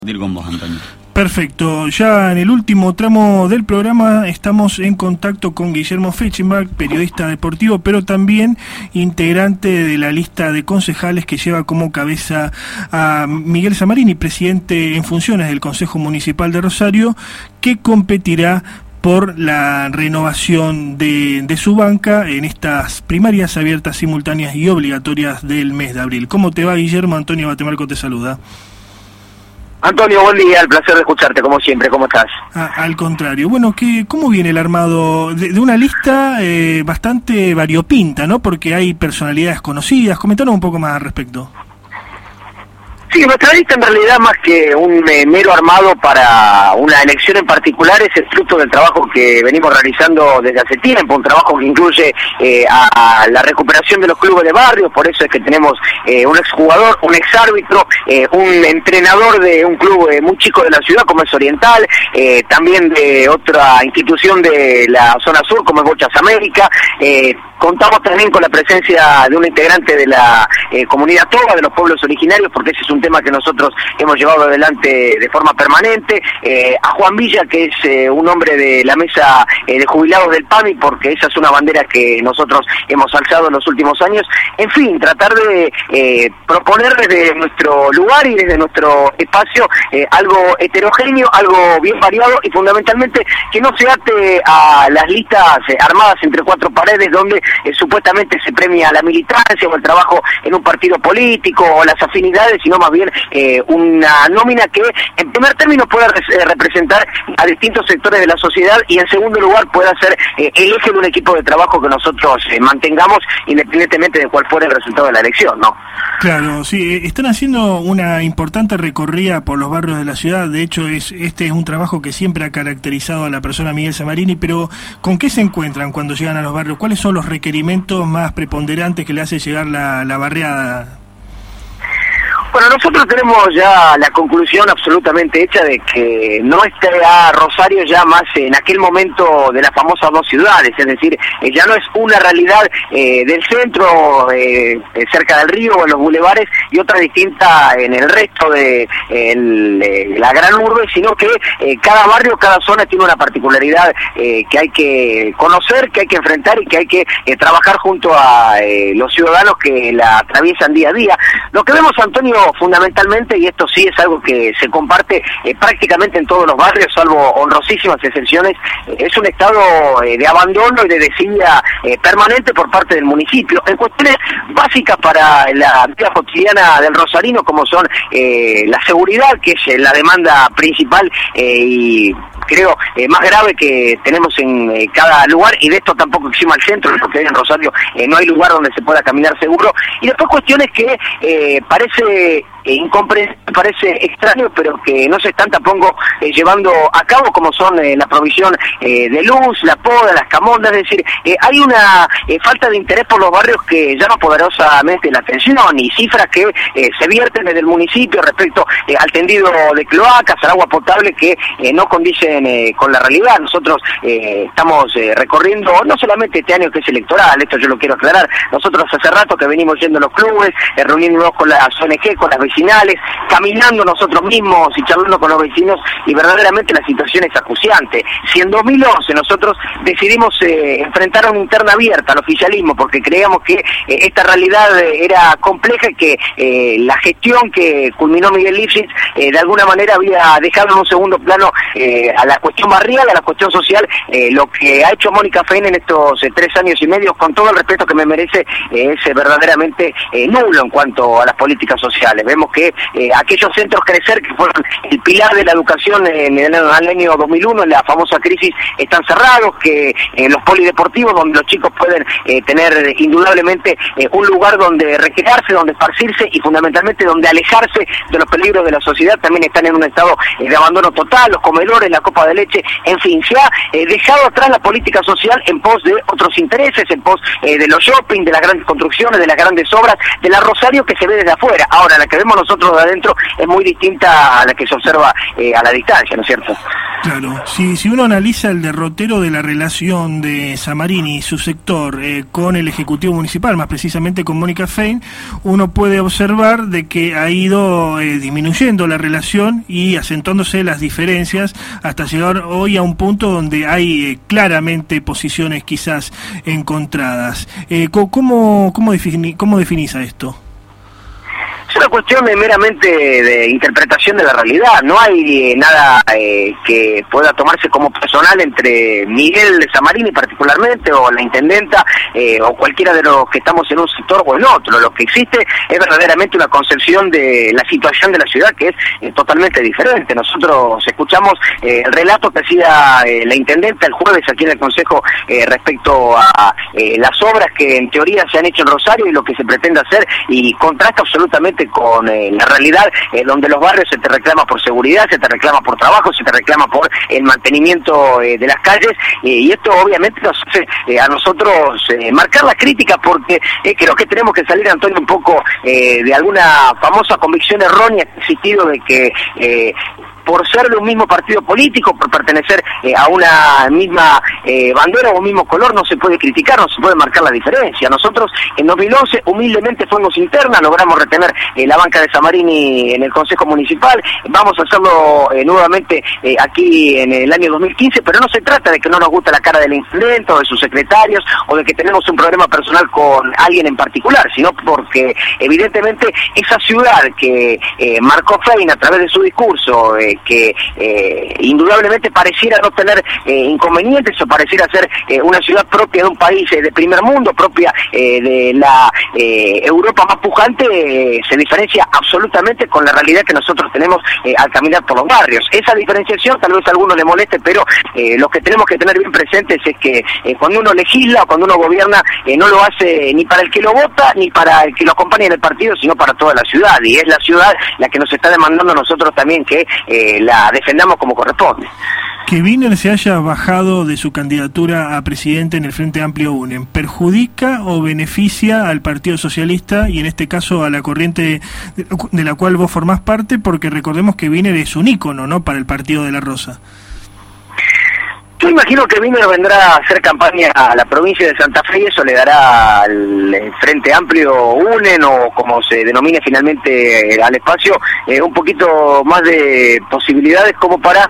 Con vos, Antonio. Perfecto, ya en el último tramo del programa estamos en contacto con Guillermo Fechenbach, periodista deportivo, pero también integrante de la lista de concejales que lleva como cabeza a Miguel Zamarini, presidente en funciones del Consejo Municipal de Rosario, que competirá por la renovación de su banca en estas primarias abiertas, simultáneas y obligatorias del mes de abril. ¿Cómo te va, Guillermo? Antonio Batemarco te saluda. Antonio, buen día, el placer de escucharte, como siempre, ¿cómo estás? Al contrario, bueno, ¿cómo viene el armado de una lista bastante variopinta, ¿no? Porque hay personalidades conocidas. Comentanos un poco más al respecto. Sí, nuestra lista en realidad, más que un mero armado para una elección en particular, es el fruto del trabajo que venimos realizando desde hace tiempo, un trabajo que incluye a la recuperación de los clubes de barrio. Por eso es que tenemos un exjugador, un exárbitro, un entrenador de un club muy chico de la ciudad como es Oriental, también de otra institución de la zona sur como es Bochas América. Contamos también con la presencia de un integrante de la comunidad toga, de los pueblos originarios, porque ese es un tema que nosotros hemos llevado adelante de forma permanente. A Juan Villa, que es un hombre de la mesa de jubilados del PAMI, porque esa es una bandera que nosotros hemos alzado en los últimos años. En fin, tratar de proponer desde nuestro lugar y desde nuestro espacio algo heterogéneo, algo bien variado y fundamentalmente que no se ate a las listas armadas entre cuatro paredes donde supuestamente se premia la militancia o el trabajo en un partido político o las afinidades, sino más bien una nómina que en primer término pueda representar a distintos sectores de la sociedad y en segundo lugar pueda ser el eje de un equipo de trabajo que nosotros mantengamos independientemente de cuál fuera el resultado de la elección, ¿no? Claro, sí, están haciendo una importante recorrida por los barrios de la ciudad. De hecho, este es un trabajo que siempre ha caracterizado a la persona Miguel Zamarini, pero ¿con qué se encuentran cuando llegan a los barrios? ¿Cuáles son los requerimientos más preponderantes que le hace llegar la barriada? Bueno, nosotros tenemos ya la conclusión absolutamente hecha de que no está Rosario ya más en aquel momento de las famosas dos ciudades, es decir, ya no es una realidad del centro, cerca del río o en los bulevares, y otra distinta en el resto de la gran urbe, sino que cada barrio, cada zona tiene una particularidad que hay que conocer, que hay que enfrentar y que hay que trabajar junto a los ciudadanos que la atraviesan día a día. Lo que vemos, Antonio, fundamentalmente, y esto sí es algo que se comparte prácticamente en todos los barrios, salvo honrosísimas excepciones, es un estado de abandono y de desidia permanente por parte del municipio, en cuestiones básicas para la vida cotidiana del rosarino, como son la seguridad, que es la demanda principal y creo más grave que tenemos en cada lugar, y de esto tampoco exima al centro, porque en Rosario no hay lugar donde se pueda caminar seguro, y después cuestiones que parece incomprensible, parece extraño, pero que no se están tampoco llevando a cabo, como son la provisión de luz, la poda, las camondas. Es decir, hay una falta de interés por los barrios que llama poderosamente la atención, y cifras que se vierten desde el municipio respecto al tendido de cloacas, al agua potable, que no condicen con la realidad. Nosotros estamos recorriendo, no solamente este año que es electoral, esto yo lo quiero aclarar, nosotros hace rato que venimos yendo a los clubes, reuniéndonos con las ONG, con las vecinales, caminando nosotros mismos y charlando con los vecinos, y verdaderamente la situación es acuciante. Si en 2011 nosotros decidimos enfrentar a una interna abierta al oficialismo porque creíamos que esta realidad era compleja y que la gestión que culminó Miguel Lifshitz de alguna manera había dejado en un segundo plano a la cuestión barrial, a la cuestión social, lo que ha hecho Mónica Fein en estos 3 años y medio, con todo el respeto que me merece, es verdaderamente nulo en cuanto a las políticas sociales. Vemos que aquellos centros Crecer, que fueron el pilar de la educación en el año 2001, en la famosa crisis, están cerrados, que los polideportivos, donde los chicos pueden tener indudablemente un lugar donde recrearse, donde esparcirse y fundamentalmente donde alejarse de los peligros de la sociedad, también están en un estado de abandono total. Los comedores, la copa de leche, en fin, se ha dejado atrás la política social en pos de otros intereses, en pos de los shopping, de las grandes construcciones, de las grandes obras, de la Rosario que se ve desde afuera. Ahora, la que vemos observamos nosotros de adentro es muy distinta a la que se observa a la distancia, ¿no es cierto? Claro, si uno analiza el derrotero de la relación de Samarini y su sector con el Ejecutivo Municipal, más precisamente con Mónica Fein, uno puede observar de que ha ido disminuyendo la relación y acentuándose las diferencias hasta llegar hoy a un punto donde hay claramente posiciones quizás encontradas. ¿Cómo definís a esto? Es una cuestión meramente de interpretación de la realidad. No hay nada que pueda tomarse como personal entre Miguel Samarini particularmente, o la intendenta, o cualquiera de los que estamos en un sector o en otro. Lo que existe es verdaderamente una concepción de la situación de la ciudad que es totalmente diferente. Nosotros escuchamos el relato que hacía la intendenta el jueves aquí en el Consejo respecto a las obras que en teoría se han hecho en Rosario y lo que se pretende hacer, y contrasta absolutamente con la realidad donde los barrios se te reclama por seguridad, se te reclama por trabajo, se te reclama por el mantenimiento de las calles, y esto obviamente nos hace a nosotros marcar la crítica, porque creo que tenemos que salir, Antonio, un poco de alguna famosa convicción errónea que ha existido de que por ser de un mismo partido político, por pertenecer a una misma bandera o un mismo color, no se puede criticar, no se puede marcar la diferencia. Nosotros en 2011 humildemente fuimos interna, logramos retener la banca de Samarini en el Consejo Municipal, vamos a hacerlo nuevamente aquí en el año 2015, pero no se trata de que no nos gusta la cara del intendente o de sus secretarios, o de que tenemos un problema personal con alguien en particular, sino porque evidentemente esa ciudad que marcó Fein a través de su discurso, que indudablemente pareciera no tener inconvenientes, o pareciera ser una ciudad propia de un país de primer mundo, propia de la Europa más pujante, se diferencia absolutamente con la realidad que nosotros tenemos al caminar por los barrios. Esa diferenciación tal vez a alguno le moleste, pero lo que tenemos que tener bien presentes es que cuando uno legisla o cuando uno gobierna, no lo hace ni para el que lo vota ni para el que lo acompaña en el partido, sino para toda la ciudad, y es la ciudad la que nos está demandando a nosotros también que la defendamos como corresponde. Que Wiener se haya bajado de su candidatura a presidente en el Frente Amplio UNE, ¿perjudica o beneficia al Partido Socialista y en este caso a la corriente de la cual vos formás parte? Porque recordemos que Wiener es un ícono, ¿no?, para el Partido de la Rosa. Yo imagino que Wiener vendrá a hacer campaña a la provincia de Santa Fe, y eso le dará al Frente Amplio UNEN, o como se denomine finalmente al espacio, un poquito más de posibilidades como para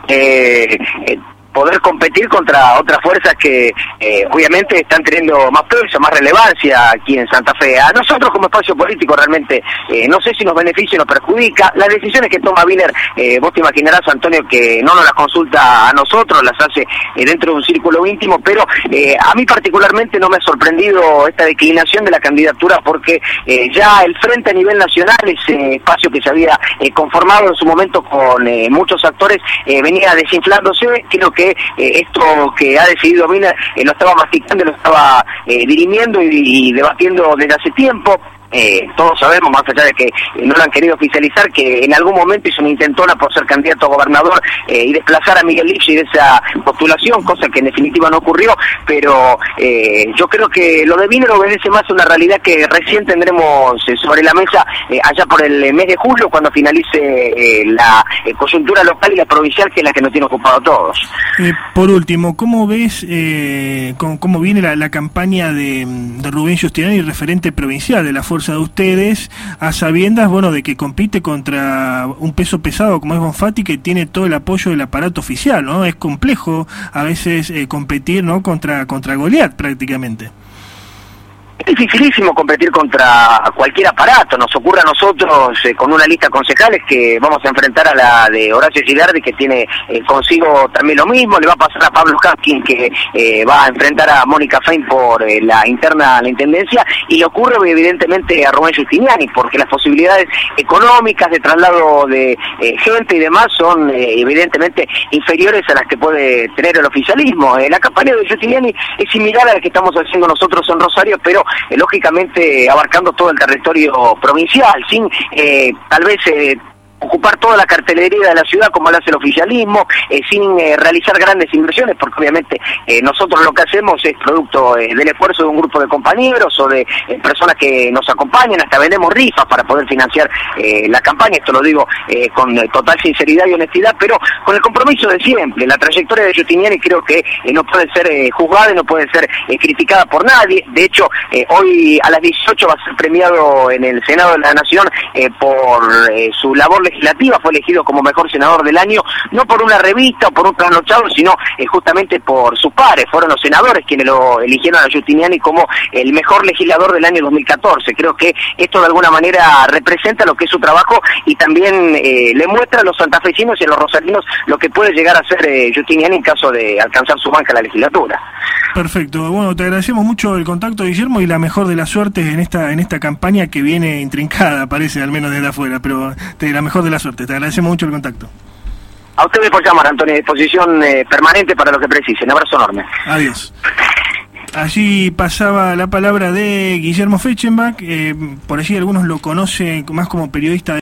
poder competir contra otras fuerzas que obviamente están teniendo más peso, más relevancia aquí en Santa Fe. A nosotros como espacio político realmente no sé si nos beneficia o nos perjudica. Las decisiones que toma Wiener, vos te imaginarás, Antonio, que no nos las consulta a nosotros, las hace dentro de un círculo íntimo, pero a mí particularmente no me ha sorprendido esta declinación de la candidatura, porque ya el Frente a nivel nacional, ese espacio que se había conformado en su momento con muchos actores, venía desinflándose. Creo que esto que ha decidido Wiener lo estaba masticando, lo estaba dirimiendo y debatiendo desde hace tiempo. Todos sabemos, más allá de que no lo han querido oficializar, que en algún momento hizo una intentona por ser candidato a gobernador y desplazar a Miguel Lipschitz de esa postulación, cosa que en definitiva no ocurrió, pero yo creo que lo de Wiener obedece más a una realidad que recién tendremos sobre la mesa allá por el mes de julio, cuando finalice la coyuntura local y la provincial, que es la que nos tiene ocupado a todos. Por último, ¿cómo ves cómo viene la campaña de Rubén Giustiniani, referente provincial de la fuerza de ustedes, a sabiendas, bueno, de que compite contra un peso pesado como es Bonfatti, que tiene todo el apoyo del aparato oficial, ¿no? Es complejo a veces competir, ¿no?, contra Goliat prácticamente. Es dificilísimo competir contra cualquier aparato. Nos ocurre a nosotros con una lista de concejales que vamos a enfrentar a la de Horacio Gilardi, que tiene consigo también lo mismo. Le va a pasar a Pablo Haskin, que va a enfrentar a Mónica Fein por la interna a la intendencia, y le ocurre evidentemente a Rubén Giustiniani, porque las posibilidades económicas de traslado de gente y demás son evidentemente inferiores a las que puede tener el oficialismo. La campaña de Giustiniani es similar a la que estamos haciendo nosotros en Rosario, pero lógicamente abarcando todo el territorio provincial, sin tal vez ocupar toda la cartelería de la ciudad como lo hace el oficialismo, sin realizar grandes inversiones, porque obviamente nosotros lo que hacemos es producto del esfuerzo de un grupo de compañeros o de personas que nos acompañan, hasta vendemos rifas para poder financiar la campaña, esto lo digo con total sinceridad y honestidad, pero con el compromiso de siempre. La trayectoria de Giustiniani creo que no puede ser juzgada y no puede ser criticada por nadie. De hecho, hoy a las 18 va a ser premiado en el Senado de la Nación por su labor legislativa. Fue elegido como mejor senador del año, no por una revista o por un trasnochado, sino justamente por sus pares. Fueron los senadores quienes lo eligieron a Giustiniani como el mejor legislador del año 2014. Creo que esto de alguna manera representa lo que es su trabajo y también le muestra a los santafesinos y a los rosarinos lo que puede llegar a ser Giustiniani en caso de alcanzar su banca en la legislatura. Perfecto. Bueno, te agradecemos mucho el contacto, Guillermo, y la mejor de las suertes en esta campaña que viene intrincada, parece, al menos desde afuera, pero la mejor de las suertes. Te agradecemos mucho el contacto. A ustedes por llamar, Antonio, a disposición permanente para lo que precisen. Abrazo enorme. Adiós. Allí pasaba la palabra de Guillermo Fechenbach, por allí algunos lo conocen más como periodista